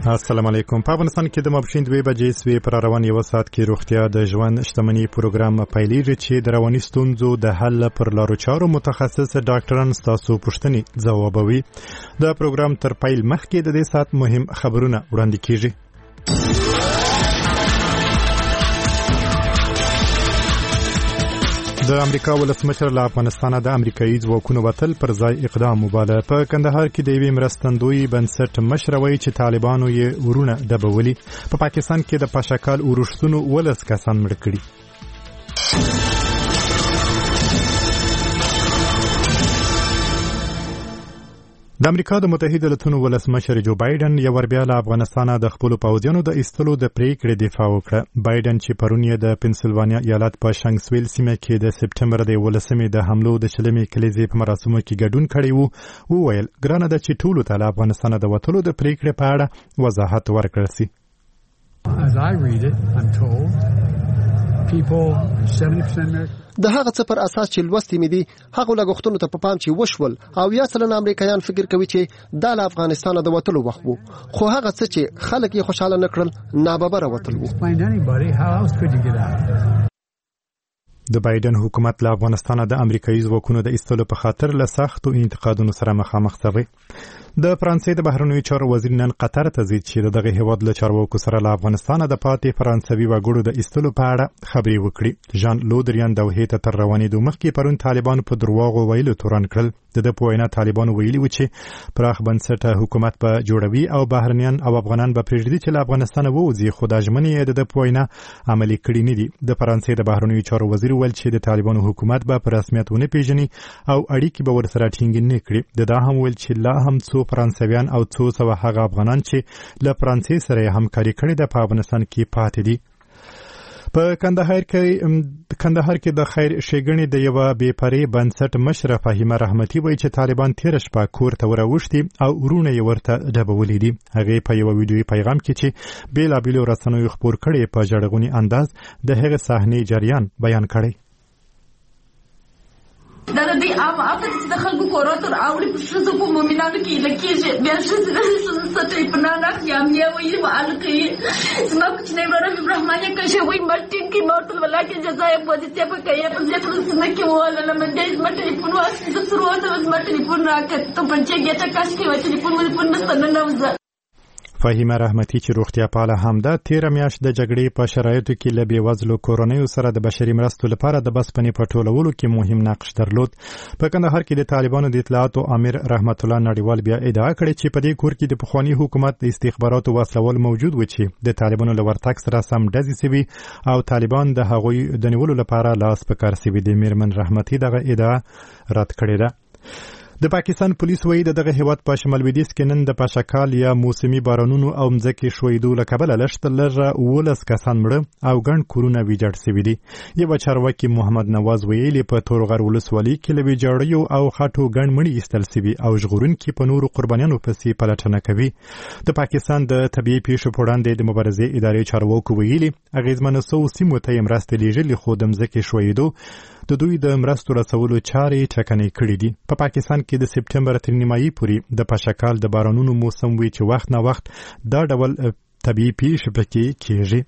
السلام علیکم. په افغانستان کې د ماپښین 2 بجې سوي پر روان یو ساعت کې روغتیا د ژوند شتمنۍ پروګرام پیلېږي چې د رواني ستونزو د حل پر لارو چارو متخصص ډاکټران ستاسو پوښتنې ځوابوي. د پروګرام تر پیل مخکې د دې ساعت مهم خبرونه وړاندې کیږي. د امریکا ولسمشر له افغانستانه د امریکایي ځواکونو وتل پر ځای اقدام وباله. په کندهار کې د یوې مرستندوی بنسټ مشر وایي چې طالبانو یې ورونه ډبولي. په پاکستان کې د پاشکال اورښتونو 12 کسان مړه کړي. د امریکا د متحده ایالاتو ولسمشر جو بایدن یو ور بیا له افغانستانه د خپل پوځیانو د ایستلو د پریکړې دفاع وکړه. بایدن چې پرون یې د پنسلوانیا ایالت په شنګسویل سیمه کې د سپټمبر د 18 د حملو د شلمې کلیزې په مراسمو کې ګډون کړی وو، وویل ګرانه ده چې ټولو ته له افغانستانه د وتلو د پریکړې په اړه وضاحت ورکړل شي. As I read it, I'm told people 70% د هغه څه پر اساس چې لوستي مې دي هغه لګښتونو ته په پام چې وشول او یا سلنه امریکایان فکر کوي چې د افغانستان د وتلو وخت وو، خو هغه څه چې خلک یې خوشاله نکړل ناببره وتل وو. د بایدن حکومت له افغانستانه د امریکایي ځواکونو د ایستلو په خاطر له سختو انتقادونو سره مخامخ شوی. د فرانسې د بهرنیو چارو وزیر نن قطر ته ځي چې دغه هیواد له چارواکو سره له افغانستانه د پاتې فرانسوي وګړو د ایستلو په اړه خبرې وکړي. ژان لودریان دوحې ته تر روانېدو مخکې پرون طالبانو په دروغو ویلو تورن کړل. د په وینا طالبانو ویلي و چې پراخ بنسټه حکومت به جوړوي او بهرنیان او افغانان به پرېږدي چې له افغانستانه ووځي، خو دا ژمنې د په وینا عملي کړي نه دي. د فرانسې د بهرنیو چارو وزیر ویل چې د طالبانو حکومت به په رسمیت ونه پیژني او اړیکې به ورسره ټینګ نه کړي. دا هم ویل چې لا هم څو فرانسویان او څو سوه هغه افغانان چې له فرانسې سره همکاري کړې ده په افغانستان کې پاتې دي. په کندهار کې د خیر ښېګڼې د یو بې پرې بنسټ مشره فهیمه رحمتي وایي چې طالبان تېره شپه کور ته وراوښتي او ورونه یې ورته ډبولي دي. هغې په یو ویډیویي پیغام کې چې بېلابېلو رسنیو خپور کړی په ژړغوني انداز د هغې صحنې جریان بیان کړی. دا د دې عام افت چې د خلکو کورونو ته راوړي په ښځو په مؤمنانو کې لکېږي، بیا ښځې د سټۍ په نانه اخلي امنیه وایي معال کوي. زما کوچنی ورور ابراهیمانیه کښې وایي مړ ټیم کې ما ورته ولا کې جزایه پوزیتیو په کوي په زیات رسنه کې ووهله منډی زما ټلیفون واخیست زه سر ووتم زما ټلیفون راکړ ته پنچې ګېټه کش کوي ټلیفون نشته ننوځه. فهیمه رحمتي چې روغتیا پاله هم ده 13 میاشت د جګړې په شرایطو کې له بېوزلو کورنیو سره د بشري مرستو لپاره د بسپنې په ټولولو کې مهم نقش درلود. په کندهار کې د طالبانو د اطلاعاتو امیر رحمت الله نړیوال بیا ادعا کړې چې په دې کور کې د پخواني حکومت د استخباراتو وسلول موجود و چې د طالبانو له ورتګ سره سم ډزې سوي او طالبان د هغوی د نیولو لپاره لاس په کار سوي دي. میرمن رحمتي دغه ادعا رد کړې ده. د پاکستان پولیس وایي دغه هیواد په شمال لویدیځ کې نن د پاشکال یا موسمي بارانونو او مځکې ښویېدو له کبله لږ 12 کسان مړه او ګڼ کورونه ویجاړ سوي دي. یوه چارواکي محمد نواز ویلي په تورغر ولسوالۍ کې له ویجاړیو او خټو ګڼ مړي ایستل سوي او ژغورونکي په نورو قربانیانو پسې پلټنه کوي. د پاکستان د طبیعي پیښو په وړاندې د مبارزې ادارې چارواکو ویلي اغېزمنو سوو سیمو ته یې مرستې لیږلي، خو د مځکې ښویېدو د دوی د مرستو رسولو چارې ټکنۍ کړې دي. په پاکستان کې د سپټمبر تر نیمایي پورې د پاشکال د بارانونو موسم وي چې وخت نه وخت دا ډول طبیعي پیښې پکې کېږي.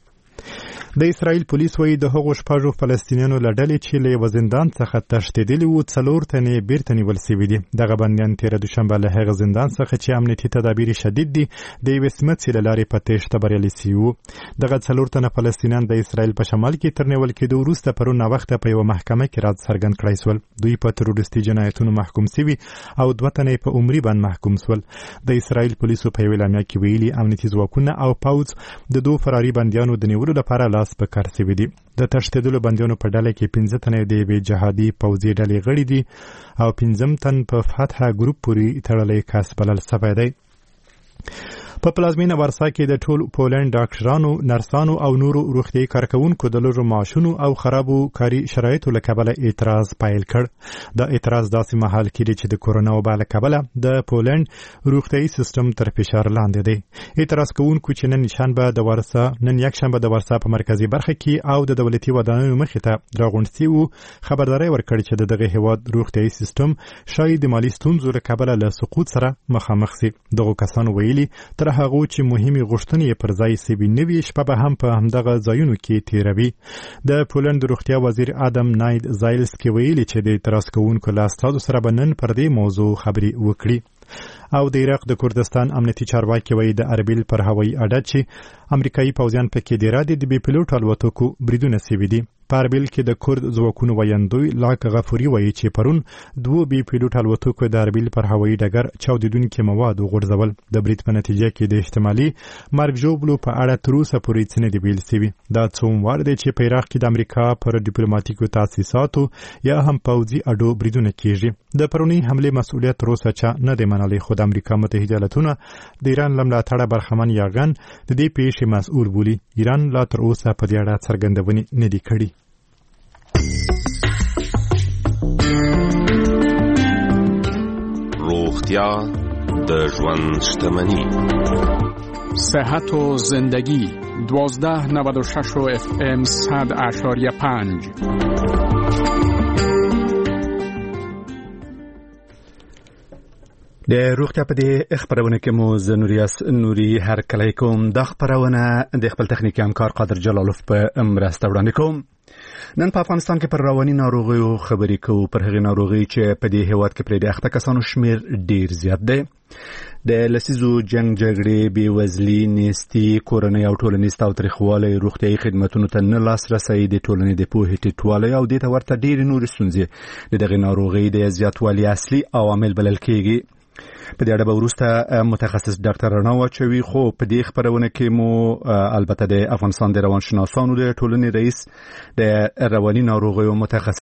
د اسرائیل پولیس وایي د هغو شپږو فلسطینیانو له ډلې چې له یوه زندان څخه تښتېدلي وو 4 تنې بیرته نیول سوي دي. دغه بندیان تېره دوشنبه له هغه زندان څخه چې امنیتي تدابیر شدید دي د یوې سمڅې له لارې په تېښته بریالي سوي وو. دغه 4 تنه فلسطینیان د اسرائیل په شمال کې تر نیول کېدو وروسته پرون ناوخته په یوه محکمه کې راز څرګند کړی سول. دوی په تروریستي جنایتونو محکوم سوي او 2 تنه په عمري بند محکوم سول. د اسرائیل پولیسو په یوه اعلامیه کې ویلي امنیتي ځواکونه او پوځ د 2 فراري بندیانو د نیولو لپاره لاس په کار سوي دي. د تښتېدلو بندیانو په ډله کې 15 تنه د یوې جهادي پوځي ډلې غړي دي او 15 تن په فتح ګروپ پورې تړلی کس بلل سوی دی. په پلازمینه وارسا کې د ټول پولند ډاکټرانو، نرسانو او نورو روغتیايي کارکوونکو د لږو معاشونو او خرابو کاري شرایطو له کبله اعتراض پیل کړ. دا اعتراض داسې مهال کې چې د کورونا وبا له کبله د پولند روغتیايي سیستم تر فشار لاندې دی. اعتراض کوونکو چې نن یکشنبه د وارسا په مرکزي برخه کې او د دولتي ودانیو مخې ته راغونډ سوي وو خبرداری ورکړې چې دغه هیواد روغتیايي سیستم شاید د مالي ستونزو له کبله له سقوط سره مخامخ سي. دغو کسانو ویلي تر هغو چې مهمه غوښتنې پر ځای سوي نوي شپه به هم په همدغه ځایونو کې تیروي. د پولند روغتیا وزیر آدم ناید زایلسکی ویلي چې د اعتراض کوونکو له استازو سره به نن پر دې موضوع خبرې وکړي. او د عراق د کردستان امنیتي چارواکي وایي د اربیل پر هوایي اډه چې امریکایي پوځیان پکې ډیره دي د بې پیلوټ الوتکو بریدونه سوي دي. په اربیل کې د کرد ځواکونو ویاندوی لاک غفوري وایي چې پرون 2 بې پیلوټ الوتکو د اربیل پر هوایي ډګر چاودیدونکي مواد وغورځول. د برید په نتیجه کې د احتمالي مرګ ژوبلو په اړه تر اوسه پورې څه نه دي ویل سوي. دا څومره دی چې په عراق کې د امریکا پر ډیپلوماټیکو تاسیساتو یا هم پوځي اډو بریدونه کیږي. د پرونی حمله مسؤلیت تر اوسه چا نه دی منلی، خو د امریکا متحده ایالاتونه د ایران له ملاتړه برخمن یاغان د دې پیښې مسؤل بولي. ایران لا تر اوسه په دې اړه څرګندونې نه دي کړې. روغتیا د ژوند شتمني. صحت و زندگی 1296 FM 100.5. د روغتیا په دې خبرونه کې مو زنوریاس نوري هر کله کوم د خبرونه د خپل تخنیکی همکار قادر جلالوف په مرسته وړاندې کوم. نن په افغانستان کې پر رواني ناروغیو خبرې کوو، پر هغې ناروغۍ چې په دې هیواد کې پرې د اخته کسانو شمیر ډیر زیات دی. د لسیزو جنگ جګړې، بېوزلي، نیستي، کورنۍ او ټولنیز تاوتریخوالی، روغتیایي خدمتونو ته نه لاسرسی، د ټولنې د پوهې ټیټوالی او دې ته ورته ډېرې نورې ستونزې د دغې ناروغۍ د زیاتوالي اصلي عوامل بلل کېږي. په دې اړه به وروسته متخصص ډاکټر رڼا واچوي، خو په دې خبرونه کې مو البته د افغانستان د روانشناسانو د ټولنې رئیس، د رواني ناروغیو متخصص